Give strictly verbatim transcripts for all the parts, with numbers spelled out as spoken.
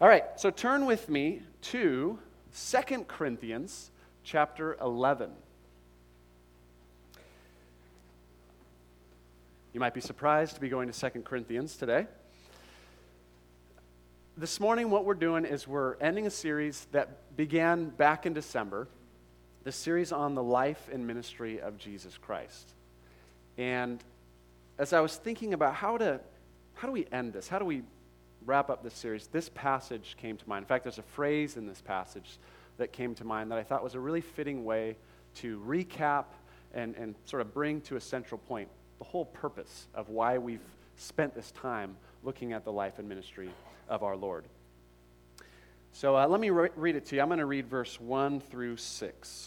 All right, so turn with me to Second Corinthians chapter eleven. You might be surprised to be going to Second Corinthians today. This morning, what we're doing is we're ending a series that began back in December, the series on the life and ministry of Jesus Christ. And as I was thinking about how to, how do we end this? How do we wrap up this series? This passage came to mind. In fact, there's a phrase in this passage that came to mind that I thought was a really fitting way to recap and, and sort of bring to a central point the whole purpose of why we've spent this time looking at the life and ministry of our Lord. So uh, let me re- read it to you. I'm going to read verse one through six.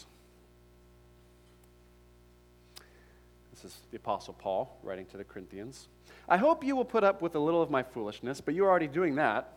This is the Apostle Paul writing to the Corinthians. I hope you will put up with a little of my foolishness, but you're already doing that.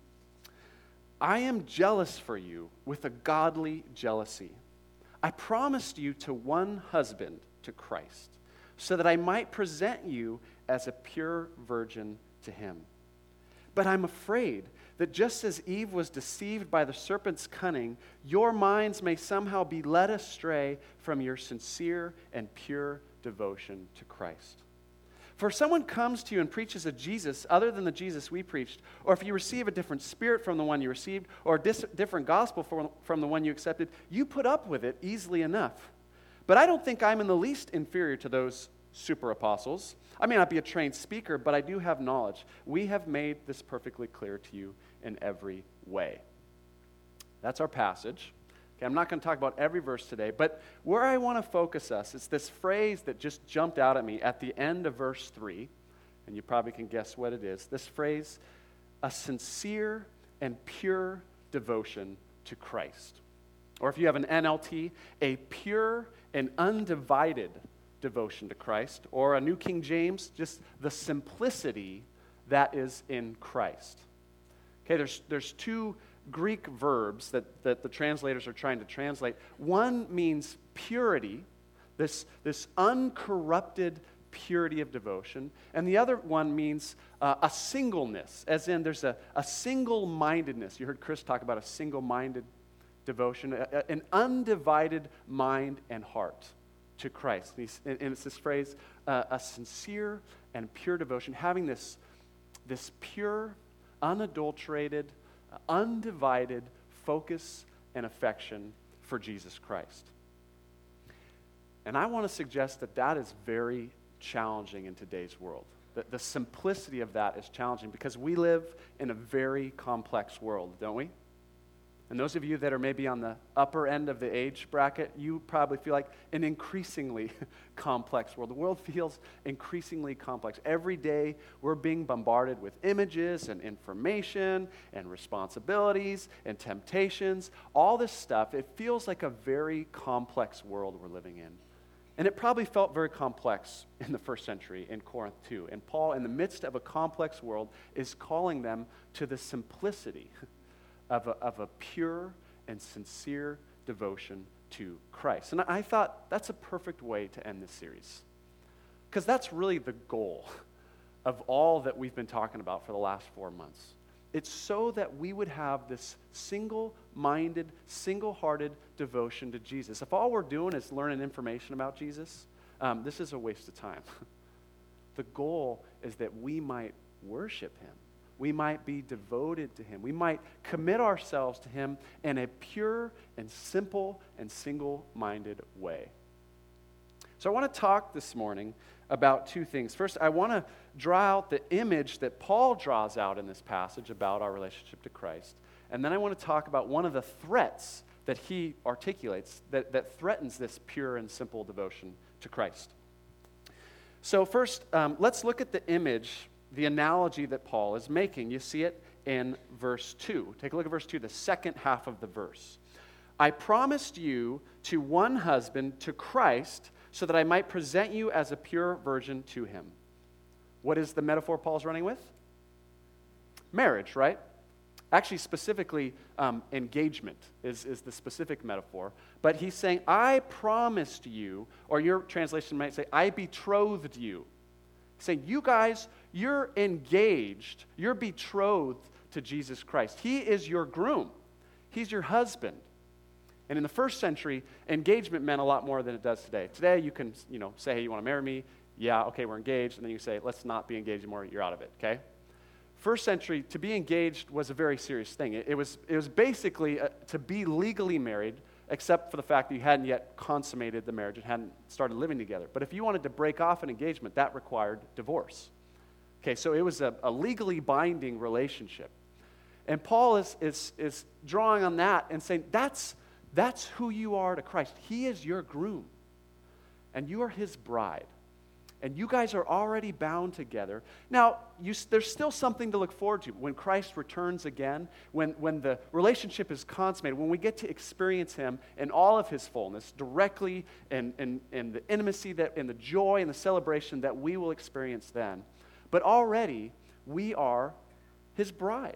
I am jealous for you with a godly jealousy. I promised you to one husband, to Christ, so that I might present you as a pure virgin to him. But I'm afraid that just as Eve was deceived by the serpent's cunning, your minds may somehow be led astray from your sincere and pure devotion to Christ. For if someone comes to you and preaches a Jesus other than the Jesus we preached, or if you receive a different spirit from the one you received, or a dis- different gospel from, from the one you accepted, you put up with it easily enough. But I don't think I'm in the least inferior to those super apostles. I may not be a trained speaker, but I do have knowledge. We have made this perfectly clear to you in every way. That's our passage. Okay, I'm not going to talk about every verse today, but where I want to focus us is this phrase that just jumped out at me at the end of verse three, and you probably can guess what it is. This phrase, a sincere and pure devotion to Christ. Or if you have an N L T, a pure and undivided devotion to Christ. Or a New King James, just the simplicity that is in Christ. Okay, there's, there's two Greek verbs that, that the translators are trying to translate. One means purity, this, this uncorrupted purity of devotion, and the other one means uh, a singleness, as in there's a, a single-mindedness. You heard Chris talk about a single-minded devotion, a, a, an undivided mind and heart to Christ. And, he's, and it's this phrase, uh, a sincere and pure devotion, having this, this pure, unadulterated, undivided focus and affection for Jesus Christ. And I want to suggest that that is very challenging in today's world. The, the simplicity of that is challenging because we live in a very complex world, don't we? And those of you that are maybe on the upper end of the age bracket, you probably feel like an increasingly complex world. The world feels increasingly complex. Every day we're being bombarded with images and information and responsibilities and temptations. All this stuff, it feels like a very complex world we're living in. And it probably felt very complex in the first century in Corinth too. And Paul, in the midst of a complex world, is calling them to the simplicity Of a, of a pure and sincere devotion to Christ. And I thought that's a perfect way to end this series. Because that's really the goal of all that we've been talking about for the last four months. It's so that we would have this single-minded, single-hearted devotion to Jesus. If all we're doing is learning information about Jesus, um, this is a waste of time. The goal is that we might worship him. We might be devoted to him. We might commit ourselves to him in a pure and simple and single-minded way. So I want to talk this morning about two things. First, I want to draw out the image that Paul draws out in this passage about our relationship to Christ. And then I want to talk about one of the threats that he articulates that, that threatens this pure and simple devotion to Christ. So first, um, let's look at the image, the analogy that Paul is making. You see it in verse two. Take a look at verse two, the second half of the verse. I promised you to one husband, to Christ, so that I might present you as a pure virgin to him. What is the metaphor Paul's running with? Marriage, right? Actually, specifically, um, engagement is, is the specific metaphor. But he's saying, I promised you, or your translation might say, I betrothed you. He's saying, you guys, you're engaged, you're betrothed to Jesus Christ. He is your groom. He's your husband. And in the first century, engagement meant a lot more than it does today. Today, you can, you know, say, hey, you want to marry me? Yeah, okay, we're engaged. And then you say, let's not be engaged anymore. You're out of it, okay? First century, to be engaged was a very serious thing. It, it was, it was basically uh, to be legally married, except for the fact that you hadn't yet consummated the marriage and hadn't started living together. But if you wanted to break off an engagement, that required divorce. Okay, so it was a, a legally binding relationship. And Paul is, is, is drawing on that and saying, that's, that's who you are to Christ. He is your groom, and you are his bride. And you guys are already bound together. Now, you, there's still something to look forward to. When Christ returns again, when, when the relationship is consummated, when we get to experience him in all of his fullness, directly, and, and, and the intimacy, that, and the joy and the celebration that we will experience then. But already, we are his bride.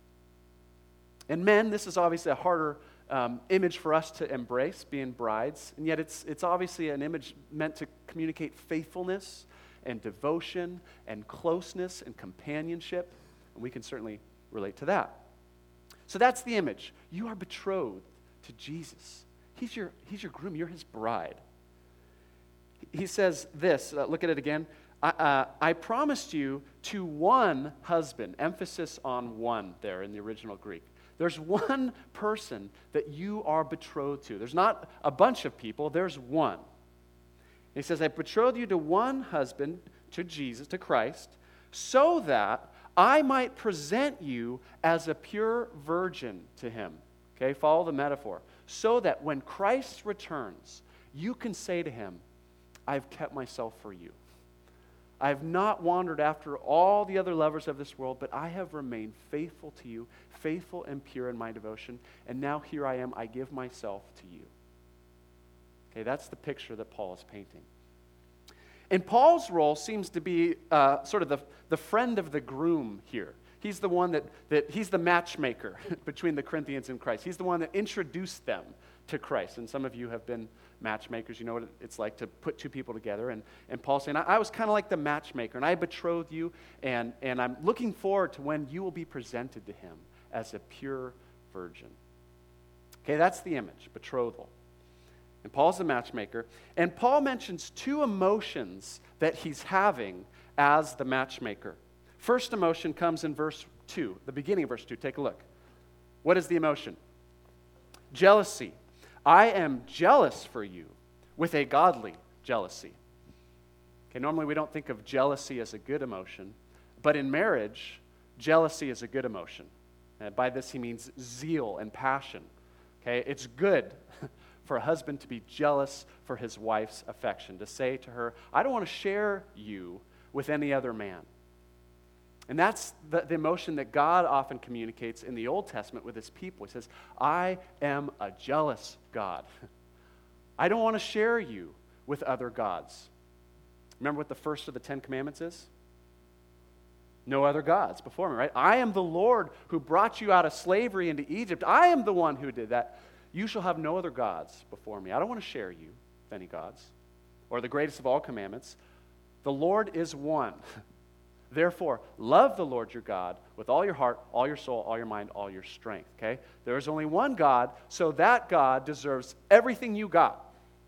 And men, this is obviously a harder Um, image for us to embrace, being brides, and yet it's it's obviously an image meant to communicate faithfulness and devotion and closeness and companionship, and we can certainly relate to that. So that's the image. You are betrothed to Jesus. He's your, he's your groom. You're his bride. He says this, uh, look at it again. I, uh, I promised you to one husband, emphasis on one there in the original Greek. There's one person that you are betrothed to. There's not a bunch of people, there's one. He says, I betrothed you to one husband, to Jesus, to Christ, so that I might present you as a pure virgin to him. Okay, follow the metaphor. So that when Christ returns, you can say to him, I've kept myself for you. I have not wandered after all the other lovers of this world, but I have remained faithful to you, faithful and pure in my devotion, and now here I am, I give myself to you. Okay, that's the picture that Paul is painting. And Paul's role seems to be uh, sort of the, the friend of the groom here. He's the one that, that he's the matchmaker between the Corinthians and Christ. He's the one that introduced them to Christ. And some of you have been matchmakers. You know what it's like to put two people together. And, and Paul's saying, I, I was kind of like the matchmaker, and I betrothed you, and, and I'm looking forward to when you will be presented to him as a pure virgin. Okay, that's the image, betrothal. And Paul's the matchmaker. And Paul mentions two emotions that he's having as the matchmaker. First emotion comes in verse two, the beginning of verse two. Take a look. What is the emotion? Jealousy. I am jealous for you with a godly jealousy. Okay, normally we don't think of jealousy as a good emotion, but in marriage, jealousy is a good emotion. And by this he means zeal and passion. Okay, it's good for a husband to be jealous for his wife's affection, to say to her, I don't want to share you with any other man. And that's the, the emotion that God often communicates in the Old Testament with his people. He says, I am a jealous God. I don't want to share you with other gods. Remember what the first of the Ten Commandments is? No other gods before me, right? I am the Lord who brought you out of slavery into Egypt. I am the one who did that. You shall have no other gods before me. I don't want to share you with any gods. Or the greatest of all commandments, the Lord is one. Therefore, love the Lord your God with all your heart, all your soul, all your mind, all your strength, okay? There is only one God, so that God deserves everything you got.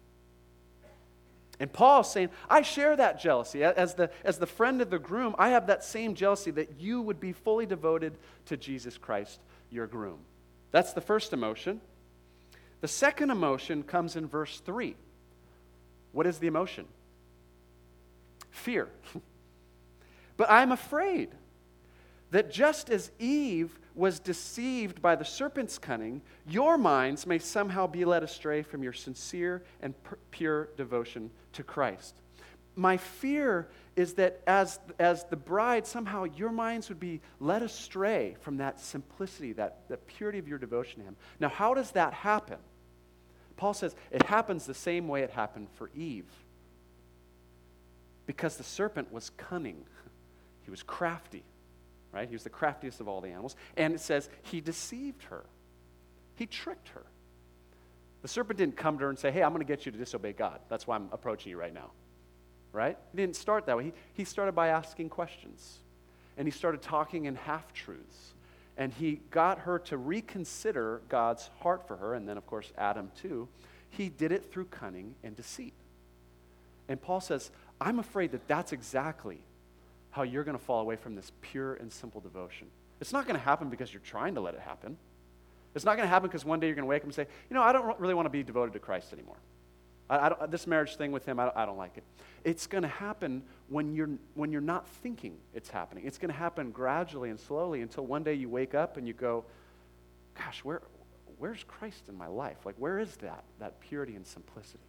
And Paul's saying, I share that jealousy. As the, as the friend of the groom, I have that same jealousy that you would be fully devoted to Jesus Christ, your groom. That's the first emotion. The second emotion comes in verse three. What is the emotion? Fear. But I'm afraid that just as Eve was deceived by the serpent's cunning, your minds may somehow be led astray from your sincere and pure devotion to Christ. My fear is that as, as the bride, somehow your minds would be led astray from that simplicity, that, that purity of your devotion to him. Now, how does that happen? Paul says it happens the same way it happened for Eve. Because the serpent was cunning. He was crafty, right? He was the craftiest of all the animals. And it says he deceived her. He tricked her. The serpent didn't come to her and say, hey, I'm going to get you to disobey God. That's why I'm approaching you right now, right? He didn't start that way. He, he started by asking questions. And he started talking in half-truths. and he got her to reconsider God's heart for her, and then, of course, Adam too, he did it through cunning and deceit. And Paul says, I'm afraid that that's exactly how you're going to fall away from this pure and simple devotion. It's not going to happen because you're trying to let it happen. It's not going to happen because one day you're going to wake up and say, you know, I don't really want to be devoted to Christ anymore. I, I don't, this marriage thing with him, I don't, I don't like it. It's going to happen when you're when you're not thinking it's happening. It's going to happen gradually and slowly until one day you wake up and you go, gosh, where where's Christ in my life? Like, where is that, that purity and simplicity?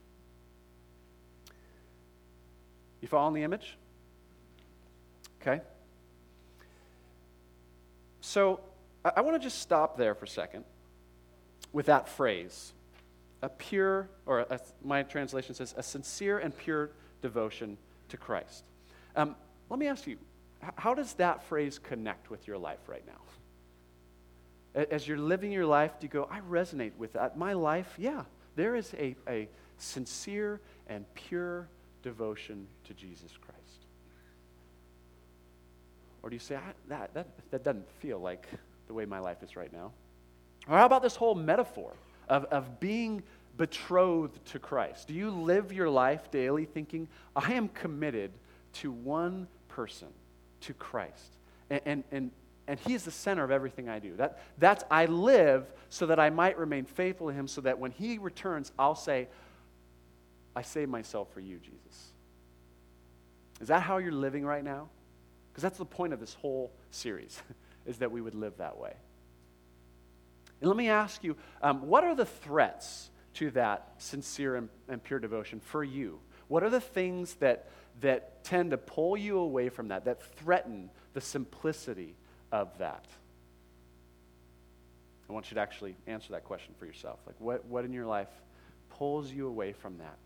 You following the image? Okay. So I, I want to just stop there for a second with that phrase. A pure, or a, my translation says, a sincere and pure devotion to Christ. Um, let me ask you, how does that phrase connect with your life right now? As you're living your life, do you go, I resonate with that? My life, yeah, there is a, a sincere and pure devotion to Jesus Christ. Or do you say, I, that, that, that doesn't feel like the way my life is right now? Or how about this whole metaphor Of, of being betrothed to Christ? Do you live your life daily thinking, I am committed to one person, to Christ, and, and, and, and he is the center of everything I do. That, that's, I live so that I might remain faithful to him, so that when he returns, I'll say, I saved myself for you, Jesus. Is that how you're living right now? Because that's the point of this whole series, is that we would live that way. And let me ask you, um, what are the threats to that sincere and, and pure devotion for you? What are the things that, that tend to pull you away from that, that threaten the simplicity of that? I want you to actually answer that question for yourself. Like, what, what in your life pulls you away from that?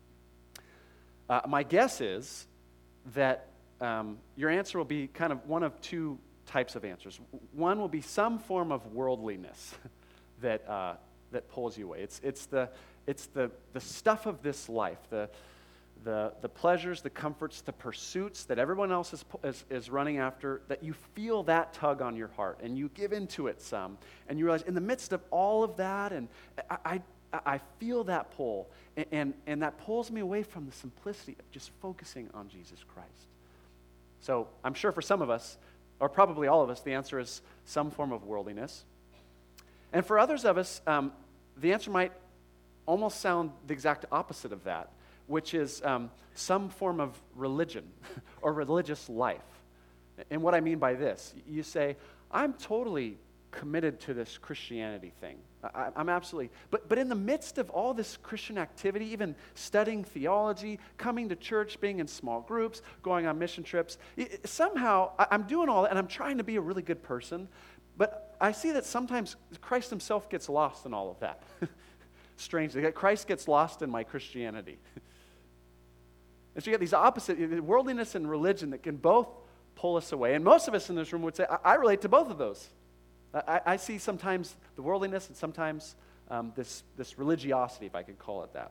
Uh, my guess is that um, your answer will be kind of one of two types of answers. One will be some form of worldliness that uh, that pulls you away. It's it's the it's the the stuff of this life, the the the pleasures, the comforts, the pursuits that everyone else is, is is running after. That you feel that tug on your heart, and you give into it some, and you realize in the midst of all of that, and I I, I feel that pull, and, and and that pulls me away from the simplicity of just focusing on Jesus Christ. So I'm sure for some of us, or probably all of us, the answer is some form of worldliness. And for others of us, um, the answer might almost sound the exact opposite of that, which is um, some form of religion or religious life. And what I mean by this, you say, I'm totally committed to this Christianity thing. I, I'm absolutely, but, but in the midst of all this Christian activity, even studying theology, coming to church, being in small groups, going on mission trips, it, somehow I, I'm doing all that and I'm trying to be a really good person, but I see that sometimes Christ himself gets lost in all of that. Strangely, that Christ gets lost in my Christianity. And so you get these opposite, worldliness and religion that can both pull us away. And most of us in this room would say, I, I relate to both of those. I, I see sometimes the worldliness and sometimes um, this, this religiosity, if I could call it that.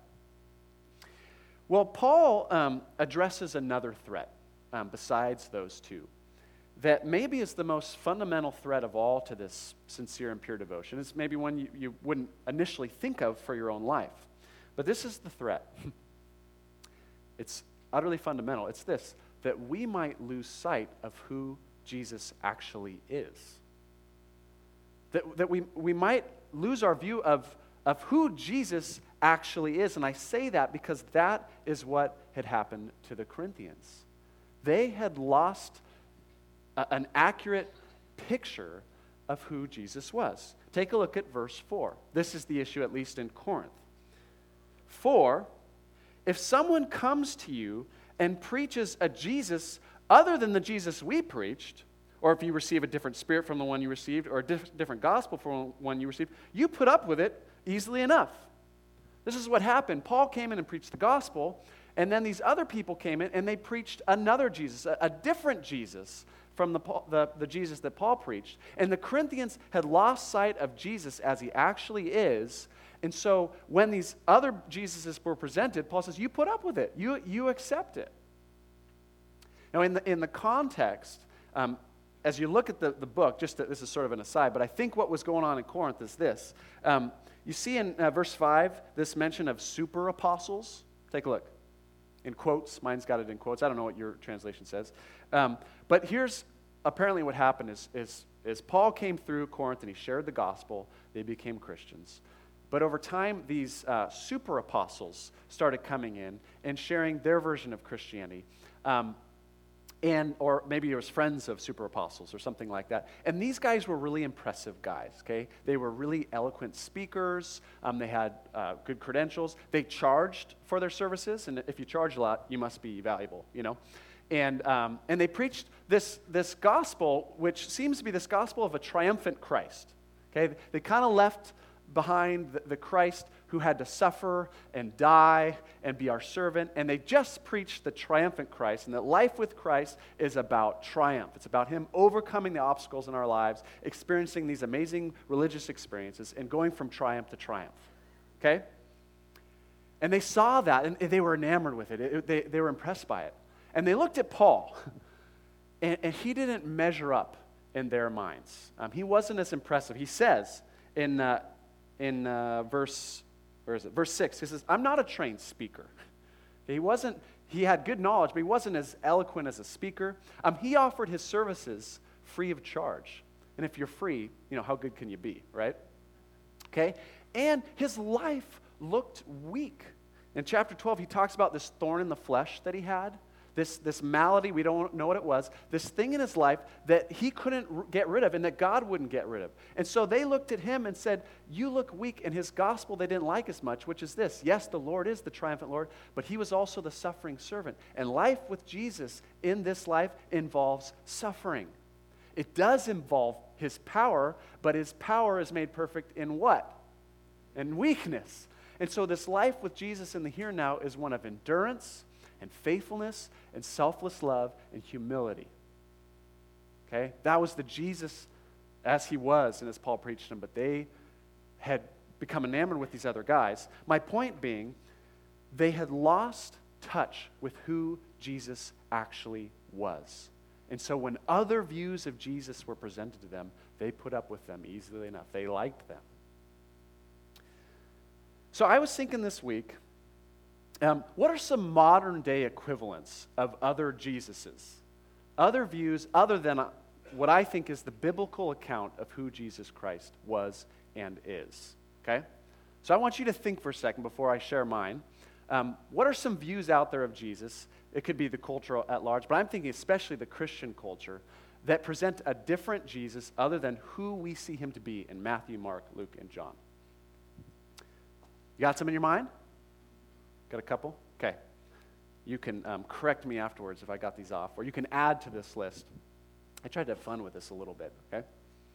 Well, Paul um, addresses another threat um, besides those two that maybe is the most fundamental threat of all to this sincere and pure devotion. It's maybe one you, you wouldn't initially think of for your own life. But this is the threat. It's utterly fundamental. It's this, that we might lose sight of who Jesus actually is. That, that we, we might lose our view of, of who Jesus actually is. And I say that because that is what had happened to the Corinthians. They had lost a, an accurate picture of who Jesus was. Take a look at verse four. This is the issue, at least in Corinth. For if someone comes to you and preaches a Jesus other than the Jesus we preached, or if you receive a different spirit from the one you received, or a diff- different gospel from one you received, you put up with it easily enough. This is what happened. Paul came in and preached the gospel, and then these other people came in and they preached another Jesus, a, a different Jesus from the, the, the Jesus that Paul preached. And the Corinthians had lost sight of Jesus as he actually is. And so when these other Jesuses were presented, Paul says, you put up with it. You, you accept it. Now in the, in the context, um, as you look at the, the book, just to, this is sort of an aside, but I think what was going on in Corinth is this. Um, you see in uh, verse five, this mention of super apostles. Take a look. In quotes. Mine's got it in quotes. I don't know what your translation says. Um, but here's apparently what happened is, is, is Paul came through Corinth and he shared the gospel. They became Christians. But over time, these uh, super apostles started coming in and sharing their version of Christianity. Um, And, or maybe it was friends of super apostles or something like that. And these guys were really impressive guys, okay? They were really eloquent speakers. Um, they had uh, good credentials. They charged for their services. And if you charge a lot, you must be valuable, you know? And um, and they preached this, this gospel, which seems to be this gospel of a triumphant Christ, okay? They kind of left behind the, the Christ who had to suffer and die and be our servant, and they just preached the triumphant Christ, and that life with Christ is about triumph. It's about him overcoming the obstacles in our lives, experiencing these amazing religious experiences, and going from triumph to triumph, okay? And they saw that, and they were enamored with it. it, it they, they were impressed by it. And they looked at Paul, and, and he didn't measure up in their minds. Um, he wasn't as impressive. He says in... Uh, In uh, verse, where is it? Verse six, he says, I'm not a trained speaker. He wasn't, he had good knowledge, but he wasn't as eloquent as a speaker. Um, he offered his services free of charge. And if you're free, you know, how good can you be, right? Okay? And his life looked weak. In chapter twelve, he talks about this thorn in the flesh that he had. This, this malady, we don't know what it was, this thing in his life that he couldn't r- get rid of and that God wouldn't get rid of. And so they looked at him and said, you look weak. And his gospel they didn't like as much, which is this. Yes, the Lord is the triumphant Lord, but he was also the suffering servant. And life with Jesus in this life involves suffering. It does involve his power, but his power is made perfect in what? In weakness. And so this life with Jesus in the here and now is one of endurance and faithfulness and selfless love and humility. Okay? That was the Jesus as he was and as Paul preached him, but they had become enamored with these other guys. My point being, they had lost touch with who Jesus actually was. And so when other views of Jesus were presented to them, they put up with them easily enough. They liked them. So I was thinking this week, Um, what are some modern-day equivalents of other Jesuses? Other views other than uh, what I think is the biblical account of who Jesus Christ was and is, okay? So I want you to think for a second before I share mine. Um, what are some views out there of Jesus? It could be the culture at large, but I'm thinking especially the Christian culture that present a different Jesus other than who we see him to be in Matthew, Mark, Luke, and John. You got some in your mind? Got a couple? Okay. You can um, correct me afterwards if I got these off, or you can add to this list. I tried to have fun with this a little bit, okay?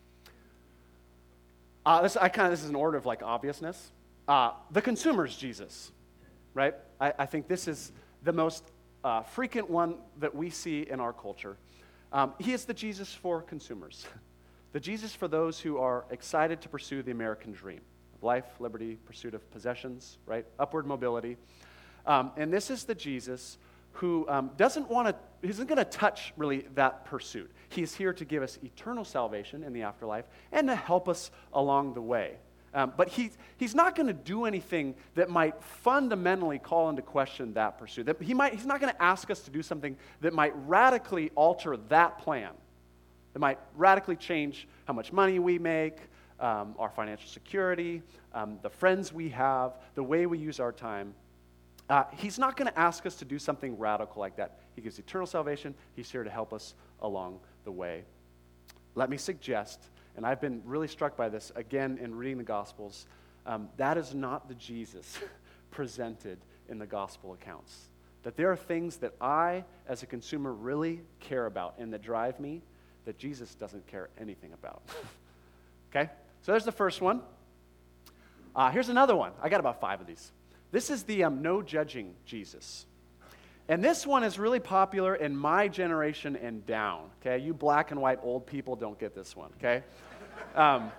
Uh, this, I kind of, this is an order of like obviousness. Uh, the consumer's Jesus, right? I, I think this is the most uh, frequent one that we see in our culture. Um, he is the Jesus for consumers, the Jesus for those who are excited to pursue the American dream of life, liberty, pursuit of possessions, right? Upward mobility. Um, and this is the Jesus who um, doesn't want to, he isn't going to touch really that pursuit. He's here to give us eternal salvation in the afterlife and to help us along the way. Um, but he, he's not going to do anything that might fundamentally call into question that pursuit. That he might, he's not going to ask us to do something that might radically alter that plan, that might radically change how much money we make, um, our financial security, um, the friends we have, the way we use our time. Uh, he's not going to ask us to do something radical like that. He gives eternal salvation. He's here to help us along the way. Let me suggest, and I've been really struck by this again in reading the Gospels, um, that is not the Jesus presented in the Gospel accounts. That there are things that I, as a consumer, really care about and that drive me that Jesus doesn't care anything about. Okay? So there's the first one. Uh, here's another one. I got about five of these. This is the um, no judging Jesus. And this one is really popular in my generation and down, okay? You black and white old people don't get this one, okay? Um,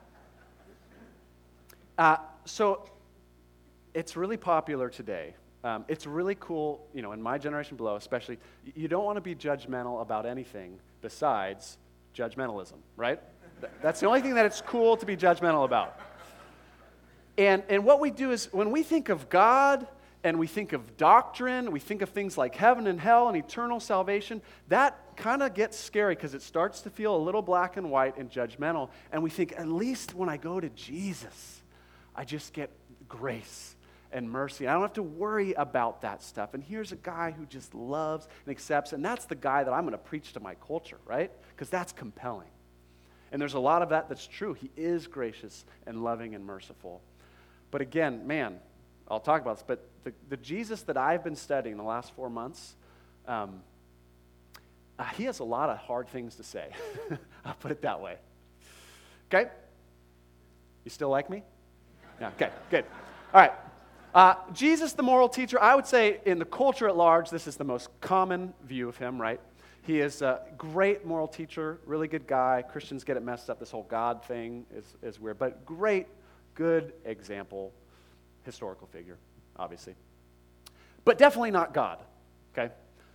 uh, so it's really popular today. Um, it's really cool, you know, in my generation below especially, you don't want to be judgmental about anything besides Judgmentalism, right? That's the only thing that it's cool to be judgmental about. And, and what we do is when we think of God and we think of doctrine, we think of things like heaven and hell and eternal salvation, that kind of gets scary because it starts to feel a little black and white and judgmental. And we think, at least when I go to Jesus, I just get grace and mercy. I don't have to worry about that stuff. And here's a guy who just loves and accepts, and that's the guy that I'm going to preach to my culture, right? Because that's compelling. And there's a lot of that that's true. He is gracious and loving and merciful. But again, man, I'll talk about this, but the, the Jesus that I've been studying the last four months, um, uh, he has a lot of hard things to say. I'll put it that way. Okay? You still like me? Yeah, okay, good. All right. Uh, Jesus, the moral teacher, I would say in the culture at large, this is the most common view of him, right? He is a great moral teacher, really good guy. Christians get it messed up. This whole God thing is, is weird, but great, good example, historical figure, obviously. But definitely not God, okay?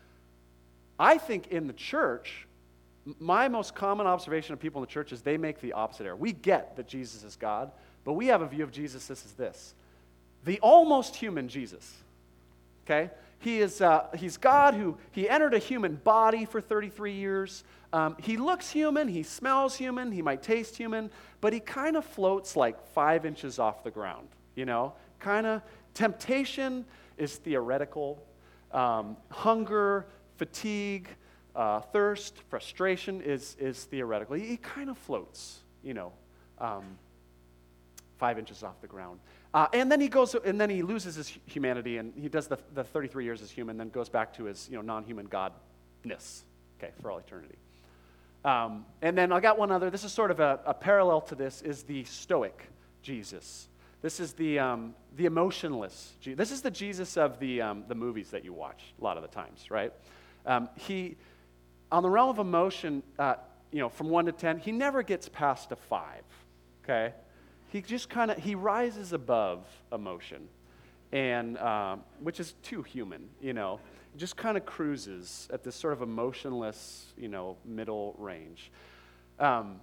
I think in the church, my most common observation of people in the church is they make the opposite error. We get that Jesus is God, but we have a view of Jesus, this is this. The almost human Jesus, okay? He is, uh, he's God who, he entered a human body for thirty-three years. Um, he looks human, he smells human, he might taste human, but he kind of floats like five inches off the ground, you know? Kind of, temptation is theoretical. Um, hunger, fatigue, uh, thirst, frustration is, is theoretical. He, he kind of floats, you know, um, five inches off the ground. Uh, and then he goes, and then he loses his humanity, and he does the, the thirty-three years as human, then goes back to his, you know, non-human godness, okay, for all eternity. Um, and then I got one other. This is sort of a, a parallel to this. Is the Stoic Jesus. This is the um, the emotionless. This is the Jesus of the um, the movies that you watch a lot of the times, right? Um, he, on the realm of emotion, uh, you know, from one to ten, he never gets past a five, okay? He just kind of, he rises above emotion, and um, which is too human, you know. Just kind of cruises at this sort of emotionless, you know, middle range. Um,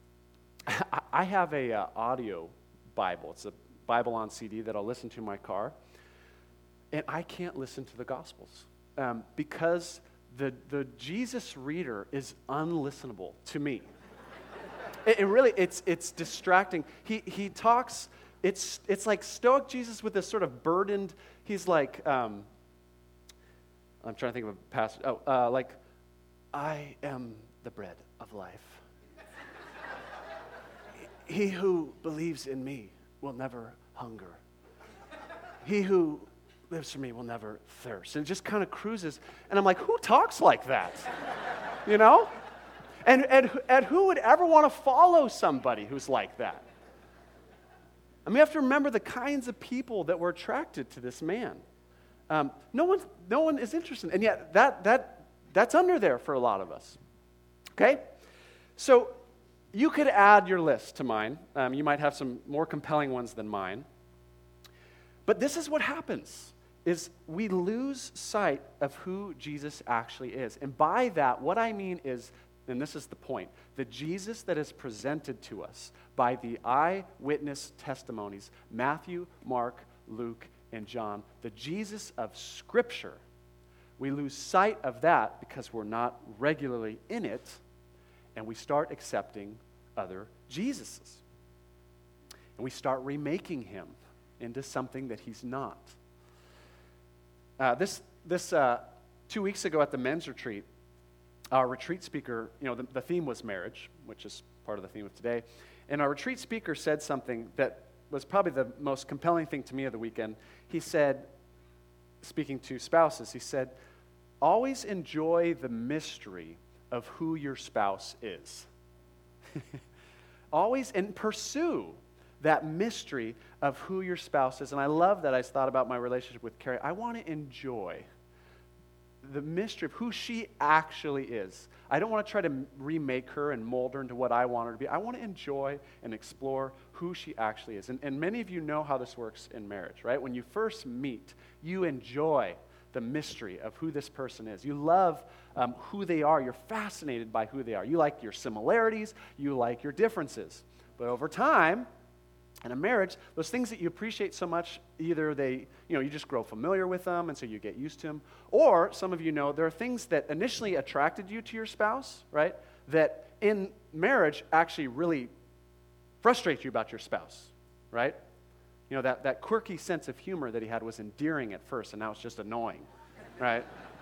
I have a uh, audio Bible. It's a Bible on C D that I'll listen to in my car, and I can't listen to the Gospels um, because the the Jesus reader is unlistenable to me. It, it really, it's it's distracting. He he talks, it's it's like Stoic Jesus with this sort of burdened, he's like, um, I'm trying to think of a passage, oh, uh, like, I am the bread of life. He who believes in me will never hunger. He who lives for me will never thirst. And it just kind of cruises. And I'm like, who talks like that? You know? And, and, and who would ever want to follow somebody who's like that? I mean, you have to remember the kinds of people that were attracted to this man. Um, no one, no one is interested. And yet, that, that, that's under there for a lot of us. Okay? So, you could add your list to mine. Um, you might have some more compelling ones than mine. But this is what happens, is we lose sight of who Jesus actually is. And by that, what I mean is, and this is the point, the Jesus that is presented to us by the eyewitness testimonies, Matthew, Mark, Luke, and John, the Jesus of Scripture, we lose sight of that because we're not regularly in it, and we start accepting other Jesuses. And we start remaking him into something that he's not. Uh, this, this uh, two weeks ago at the men's retreat, our retreat speaker, you know, the, the theme was marriage, which is part of the theme of today. And our retreat speaker said something that was probably the most compelling thing to me of the weekend. He said, speaking to spouses, he said, always enjoy the mystery of who your spouse is. Always, and pursue that mystery of who your spouse is. And I love that I thought about my relationship with Carrie. I want to enjoy the mystery of who she actually is. I don't want to try to remake her and mold her into what I want her to be. I want to enjoy and explore who she actually is. And, and many of you know how this works in marriage, right? When you first meet, you enjoy the mystery of who this person is. You love um, who they are. You're fascinated by who they are. You like your similarities. You like your differences. But over time, in a marriage, those things that you appreciate so much, either they, you know, you just grow familiar with them, and so you get used to them, or some of you know there are things that initially attracted you to your spouse, right, that in marriage actually really frustrate you about your spouse, right? You know, that, that quirky sense of humor that he had was endearing at first, and now it's just annoying, right?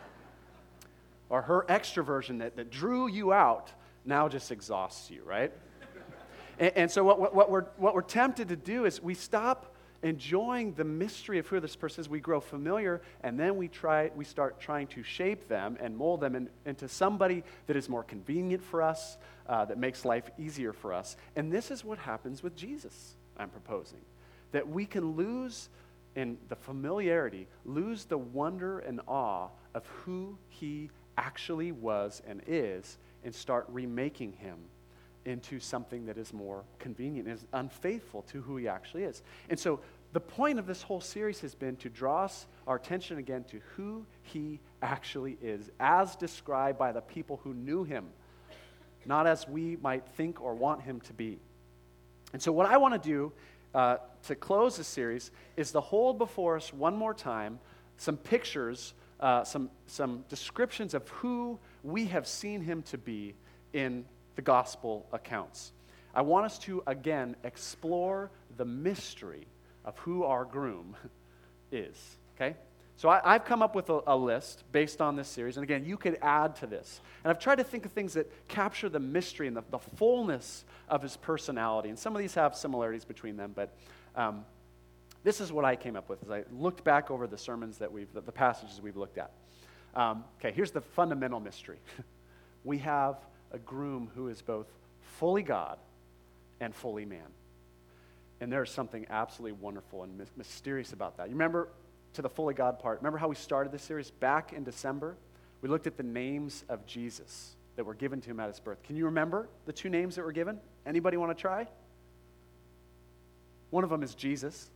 Or her extroversion that, that drew you out now just exhausts you, right? And, and so what, what, we're, what we're tempted to do is we stop enjoying the mystery of who this person is. We grow familiar, and then we try. We start trying to shape them and mold them in, into somebody that is more convenient for us, uh, that makes life easier for us. And this is what happens with Jesus, I'm proposing. That we can lose in the familiarity, lose the wonder and awe of who he actually was and is, and start remaking him into something that is more convenient, is unfaithful to who he actually is. And so the point of this whole series has been to draw us, our attention again to who he actually is, as described by the people who knew him, not as we might think or want him to be. And so what I want to do uh, to close this series is to hold before us one more time some pictures, uh, some, some descriptions of who we have seen him to be in the gospel accounts. I want us to, again, explore the mystery of who our groom is, okay? So I, I've come up with a, a list based on this series, and again, you could add to this. And I've tried to think of things that capture the mystery and the, the fullness of his personality, and some of these have similarities between them, but um, this is what I came up with as I looked back over the sermons that we've, the, the passages we've looked at. Um, okay, here's the fundamental mystery. We have a groom who is both fully God and fully man. And there's something absolutely wonderful and my- mysterious about that. You remember, to the fully God part, remember how we started this series back in December? We looked at the names of Jesus that were given to him at his birth. Can you remember the two names that were given? Anybody want to try? One of them is Jesus.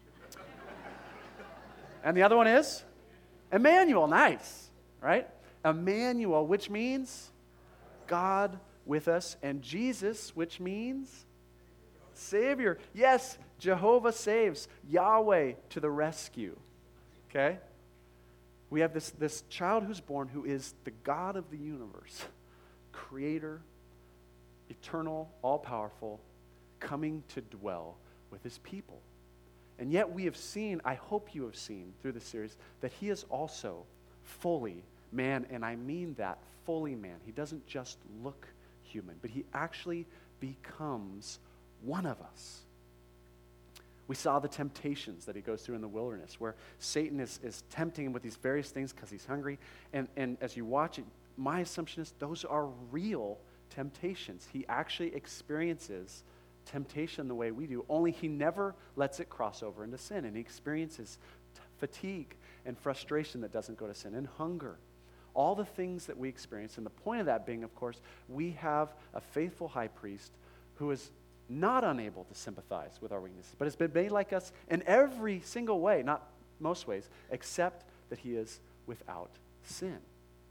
And the other one is Emmanuel. Nice, right? Emmanuel, which means God with us, and Jesus, which means Savior. Yes, Jehovah saves, Yahweh to the rescue. Okay? We have this, this child who's born who is the God of the universe, creator, eternal, all-powerful, coming to dwell with his people. And yet we have seen, I hope you have seen through the series, that he is also fully man, and I mean that, fully man. He doesn't just look human, but he actually becomes one of us. We saw the temptations that he goes through in the wilderness, where Satan is, is tempting him with these various things because he's hungry. And, and as you watch it, my assumption is those are real temptations. He actually experiences temptation the way we do, only he never lets it cross over into sin. And he experiences t- fatigue and frustration that doesn't go to sin, and hunger. All the things that we experience, and the point of that being, of course, we have a faithful high priest who is not unable to sympathize with our weaknesses, but has been made like us in every single way, not most ways, except that he is without sin.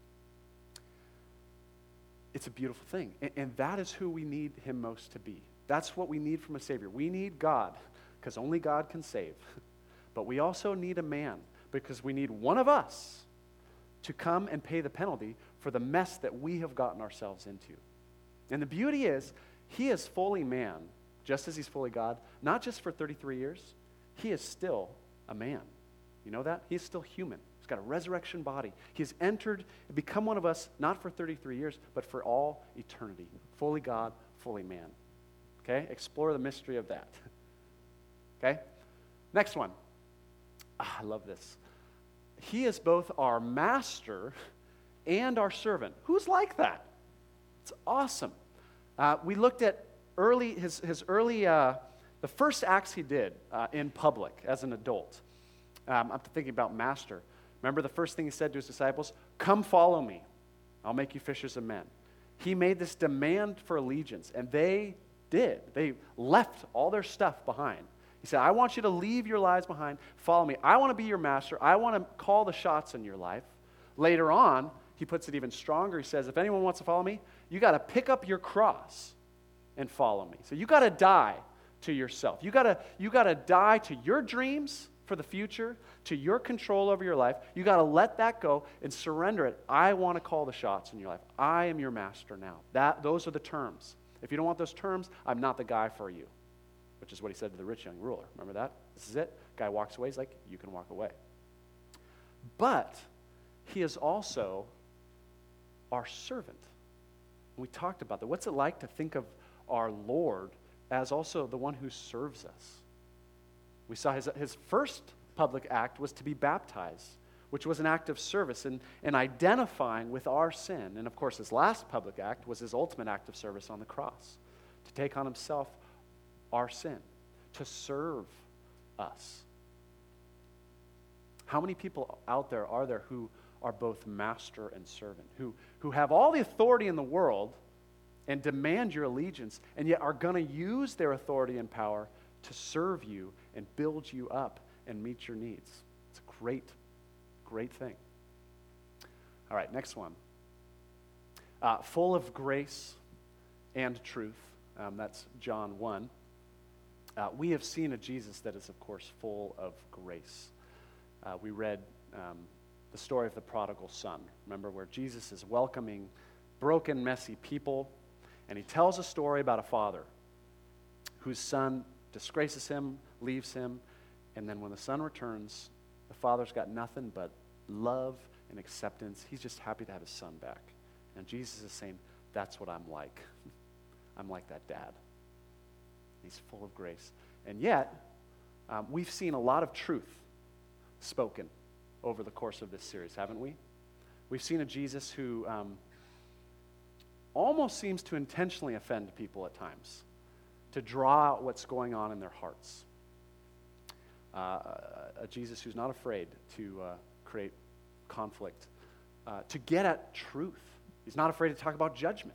It's a beautiful thing, and, and that is who we need him most to be. That's what we need from a Savior. We need God, because only God can save. But we also need a man, because we need one of us to come and pay the penalty for the mess that we have gotten ourselves into. And the beauty is, he is fully man, just as he's fully God, not just for thirty-three years. He is still a man. You know that? He's still human. He's got a resurrection body. He has entered and become one of us, not for thirty-three years, but for all eternity. Fully God, fully man. Okay? Explore the mystery of that. Okay? Next one. Ah, I love this. He is both our master and our servant. Who's like that? It's awesome. Uh, we looked at early his, his early, uh, the first acts he did uh, in public as an adult. Um, I'm thinking about master. Remember the first thing he said to his disciples? Come follow me. I'll make you fishers of men. He made this demand for allegiance, and they did. They left all their stuff behind He said, I want you to leave your lives behind, follow me. I want to be your master. I want to call the shots in your life. Later on, he puts it even stronger. He says, if anyone wants to follow me, you got to pick up your cross and follow me. So you got to die to yourself. You got to you got to die to your dreams for the future, to your control over your life. You got to let that go and surrender it. I want to call the shots in your life. I am your master now. That those are the terms. If you don't want those terms, I'm not the guy for you, which is what he said to the rich young ruler. Remember that? This is it. Guy walks away. He's like, you can walk away. But he is also our servant. We talked about that. What's it like to think of our Lord as also the one who serves us? We saw his, his first public act was to be baptized, which was an act of service and, and identifying with our sin. And of course, his last public act was his ultimate act of service on the cross, to take on himself our sin, to serve us. How many people out there are there who are both master and servant, who, who have all the authority in the world and demand your allegiance, and yet are going to use their authority and power to serve you and build you up and meet your needs? It's a great, great thing. All right, next one. Uh, full of grace and truth. Um, that's John one. Uh, we have seen a Jesus that is, of course, full of grace. Uh, we read um, the story of the prodigal son. Remember, where Jesus is welcoming broken, messy people, and he tells a story about a father whose son disgraces him, leaves him, and then when the son returns, the father's got nothing but love and acceptance. He's just happy to have his son back. And Jesus is saying, that's what I'm like. I'm like that dad. He's full of grace. And yet, um, we've seen a lot of truth spoken over the course of this series, haven't we? We've seen a Jesus who um, almost seems to intentionally offend people at times, to draw out what's going on in their hearts. Uh, a Jesus who's not afraid to uh, create conflict, uh, to get at truth. He's not afraid to talk about judgment.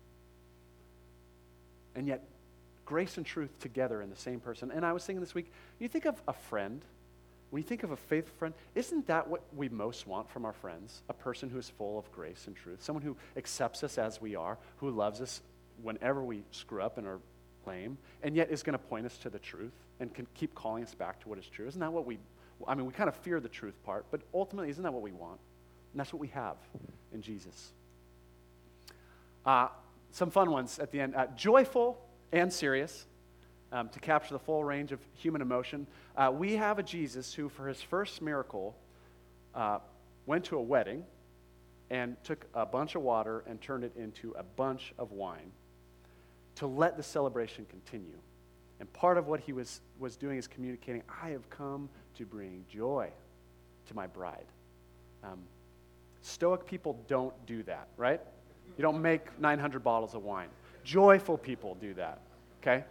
And yet, grace and truth together in the same person. And I was thinking this week, you think of a friend, when you think of a faithful friend, isn't that what we most want from our friends? A person who is full of grace and truth, someone who accepts us as we are, who loves us whenever we screw up and are lame, and yet is going to point us to the truth and can keep calling us back to what is true. Isn't that what we, I mean, we kind of fear the truth part, but ultimately, isn't that what we want? And that's what we have in Jesus. Uh, some fun ones at the end. Uh, joyful and serious, um, to capture the full range of human emotion. Uh, we have a Jesus who, for his first miracle, uh, went to a wedding and took a bunch of water and turned it into a bunch of wine to let the celebration continue. And part of what he was, was doing is communicating, I have come to bring joy to my bride. Um, Stoic people don't do that, right? You don't make nine hundred bottles of wine. Joyful people do that, okay?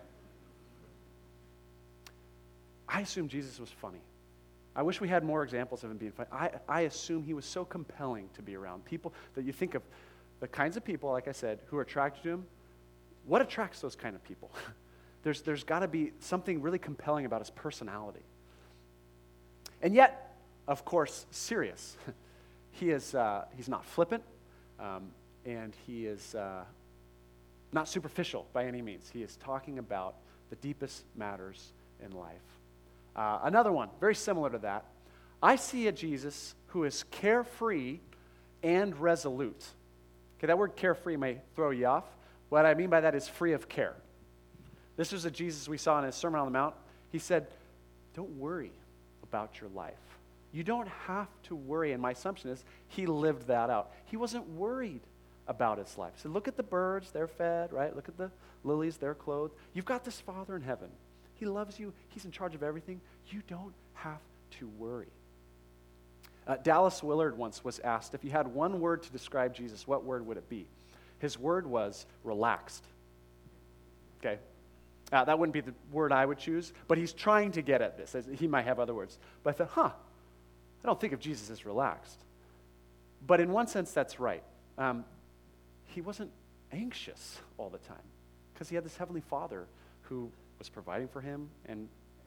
I assume Jesus was funny. I wish we had more examples of him being funny. I, I assume he was so compelling to be around. People that you think of, the kinds of people, like I said, who are attracted to him. What attracts those kind of people? there's there's got to be something really compelling about his personality. And yet, of course, serious. he is uh, he's not flippant, um, and he is uh, not superficial by any means. He is talking about the deepest matters in life. Uh, another one, very similar to that. I see a Jesus who is carefree and resolute. Okay, that word carefree may throw you off. What I mean by that is free of care. This was a Jesus we saw in his Sermon on the Mount. He said, don't worry about your life. You don't have to worry. And my assumption is he lived that out. He wasn't worried about his life. So look at the birds, they're fed, right? Look at the lilies, they're clothed. You've got this Father in heaven. He loves you. He's in charge of everything. You don't have to worry. Uh, Dallas Willard once was asked, if you had one word to describe Jesus, what word would it be? His word was relaxed. Okay? Uh, that wouldn't be the word I would choose, but he's trying to get at this. He might have other words. But I thought, huh, I don't think of Jesus as relaxed. But in one sense, that's right. Um, he wasn't anxious all the time because he had this Heavenly Father who was providing for him and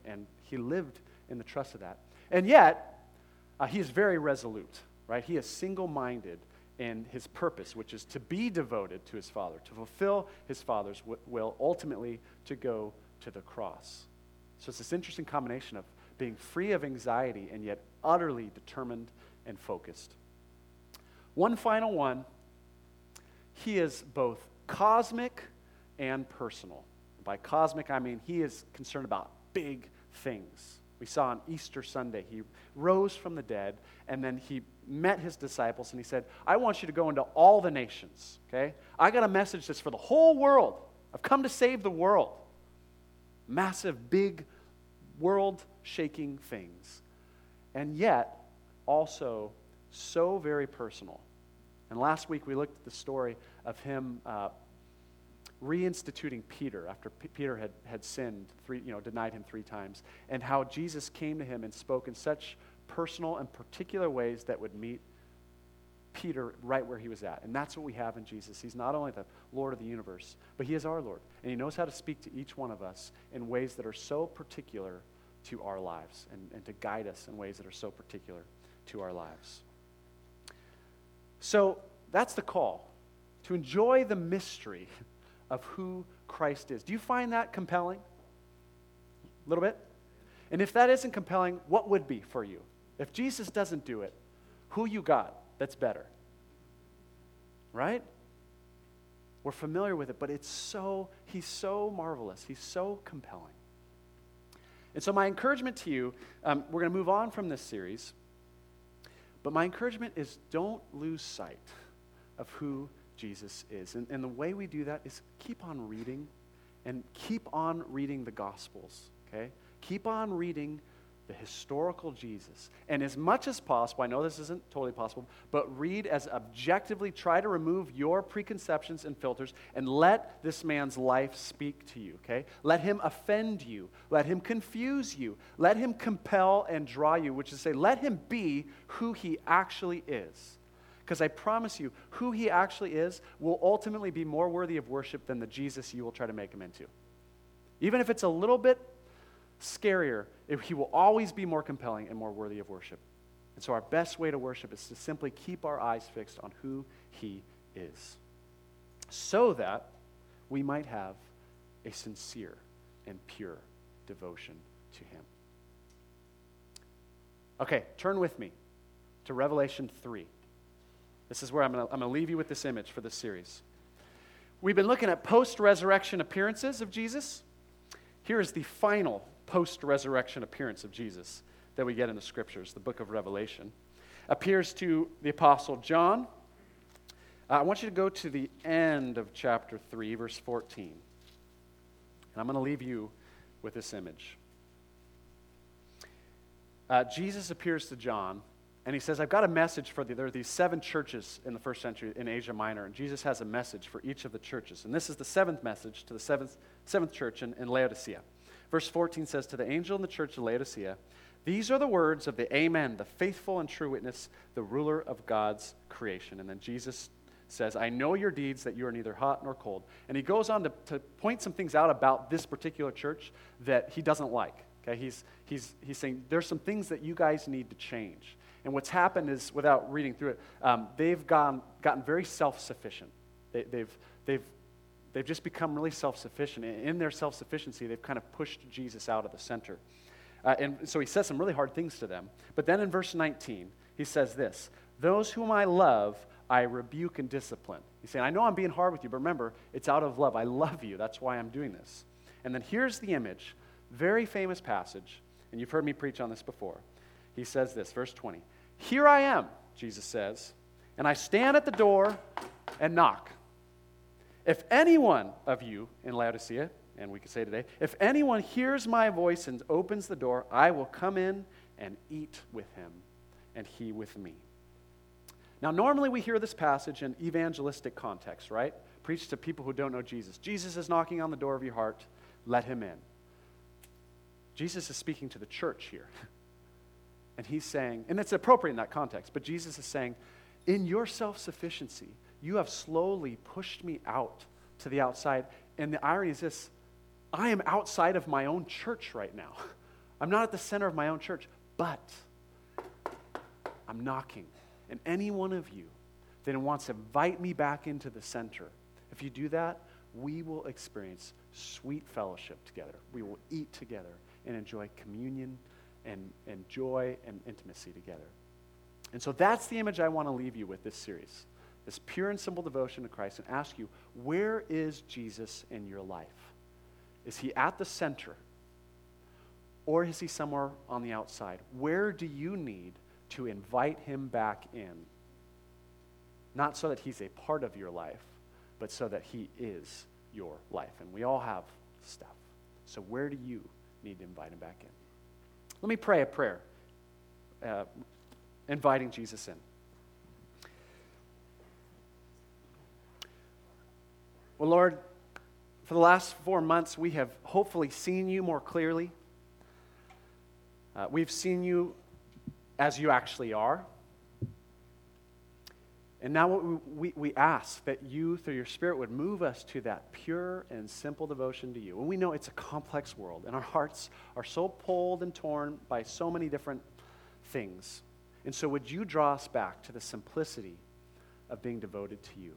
and he lived in the trust of that. And yet, uh, he is very resolute, right? He is single-minded in his purpose, which is to be devoted to his Father, to fulfill his Father's w- will, ultimately to go to the cross. So it's this interesting combination of being free of anxiety and yet utterly determined and focused. One final one, he is both cosmic and personal. By cosmic, I mean he is concerned about big things. We saw on Easter Sunday, he rose from the dead, and then he met his disciples, and he said, I want you to go into all the nations, okay? I got a message that's for the whole world. I've come to save the world. Massive, big, world-shaking things. And yet, also so very personal. And last week, we looked at the story of him uh, reinstituting Peter after P- Peter had, had sinned, three, you know, denied him three times, and how Jesus came to him and spoke in such personal and particular ways that would meet Peter right where he was at. And that's what we have in Jesus. He's not only the Lord of the universe, but he is our Lord. And he knows how to speak to each one of us in ways that are so particular to our lives, and, and to guide us in ways that are so particular to our lives. So that's the call, to enjoy the mystery of who Christ is. Do you find that compelling? A little bit? And if that isn't compelling, what would be for you? If Jesus doesn't do it, who you got that's better? Right? We're familiar with it, but it's so, he's so marvelous. He's so compelling. And so my encouragement to you, um, we're going to move on from this series, but my encouragement is don't lose sight of who Jesus is. And, and the way we do that is keep on reading, and keep on reading the Gospels, okay? Keep on reading the historical Jesus. And as much as possible, I know this isn't totally possible, but read as objectively, try to remove your preconceptions and filters, and let this man's life speak to you, okay? Let him offend you. Let him confuse you. Let him compel and draw you, which is to say, let him be who he actually is. Because I promise you, who he actually is will ultimately be more worthy of worship than the Jesus you will try to make him into. Even if it's a little bit scarier, if he will always be more compelling and more worthy of worship. And so our best way to worship is to simply keep our eyes fixed on who he is, so that we might have a sincere and pure devotion to him. Okay, turn with me to Revelation three. This is where I'm going to I'm going to leave you with this image for this series. We've been looking at post-resurrection appearances of Jesus. Here is the final post-resurrection appearance of Jesus that we get in the Scriptures. The book of Revelation appears to the Apostle John. Uh, I want you to go to the end of chapter three, verse fourteen. And I'm going to leave you with this image. Uh, Jesus appears to John, and he says, I've got a message for you. There are these seven churches in the first century in Asia Minor, and Jesus has a message for each of the churches. And this is the seventh message to the seventh, seventh church in, in Laodicea. Verse fourteen says, to the angel in the church of Laodicea, these are the words of the Amen, the faithful and true witness, the ruler of God's creation. And then Jesus says, I know your deeds, that you are neither hot nor cold. And he goes on to, to point some things out about this particular church that he doesn't like. Okay, he's, he's, he's saying, there's some things that you guys need to change. And what's happened is, without reading through it, um, they've gone, gotten very self-sufficient. They, they've, they've, they've just become really self-sufficient. And in their self-sufficiency, they've kind of pushed Jesus out of the center. Uh, and so he says some really hard things to them. But then in verse nineteen, he says this, those whom I love, I rebuke and discipline. He's saying, I know I'm being hard with you, but remember, it's out of love. I love you. That's why I'm doing this. And then here's the image, very famous passage, and you've heard me preach on this before. He says this, verse twenty, here I am, Jesus says, and I stand at the door and knock. If anyone of you in Laodicea, and we could say today, if anyone hears my voice and opens the door, I will come in and eat with him, and he with me. Now, normally we hear this passage in evangelistic context, right? Preach to people who don't know Jesus. Jesus is knocking on the door of your heart. Let him in. Jesus is speaking to the church here. And he's saying, and it's appropriate in that context, but Jesus is saying, in your self-sufficiency, you have slowly pushed me out to the outside. And the irony is this, I am outside of my own church right now. I'm not at the center of my own church, but I'm knocking. And any one of you that wants to invite me back into the center, if you do that, we will experience sweet fellowship together. We will eat together and enjoy communion and, and joy and intimacy together. And so that's the image I want to leave you with this series, this pure and simple devotion to Christ, and ask you, where is Jesus in your life? Is he at the center? Or is he somewhere on the outside? Where do you need to invite him back in? Not so that he's a part of your life, but so that he is your life. And we all have stuff. So where do you need to invite him back in? Let me pray a prayer, uh, inviting Jesus in. Well, Lord, for the last four months, we have hopefully seen you more clearly. Uh, we've seen you as you actually are. And now what we, we, we ask that you, through your Spirit, would move us to that pure and simple devotion to you. And we know it's a complex world, and our hearts are so pulled and torn by so many different things. And so would you draw us back to the simplicity of being devoted to you?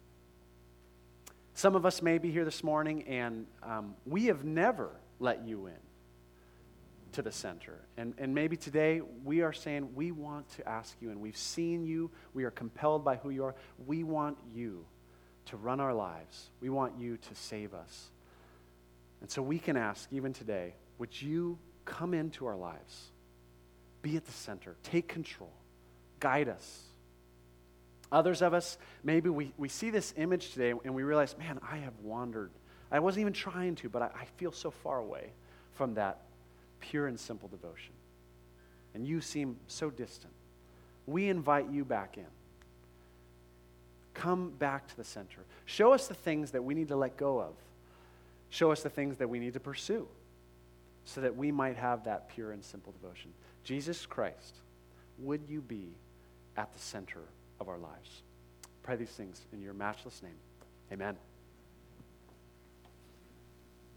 Some of us may be here this morning, and um, we have never let you in to the center. And, and maybe today we are saying we want to ask you, and we've seen you, we are compelled by who you are. We want you to run our lives. We want you to save us. And so we can ask even today, would you come into our lives? Be at the center. Take control. Guide us. Others of us, maybe we, we see this image today and we realize, man, I have wandered. I wasn't even trying to, but I, I feel so far away from that pure and simple devotion. And you seem so distant. We invite you back in. Come back to the center. Show us the things that we need to let go of. Show us the things that we need to pursue so that we might have that pure and simple devotion. Jesus Christ, would you be at the center of our lives? Pray these things in your matchless name. Amen.